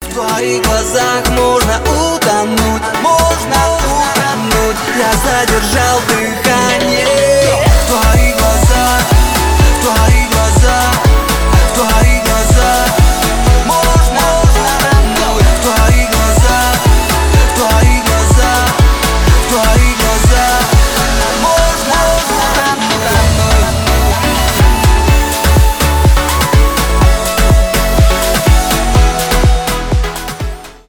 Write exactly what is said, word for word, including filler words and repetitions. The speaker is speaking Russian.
В твоих глазах можно утонуть, можно утонуть. Я задержал дыхание.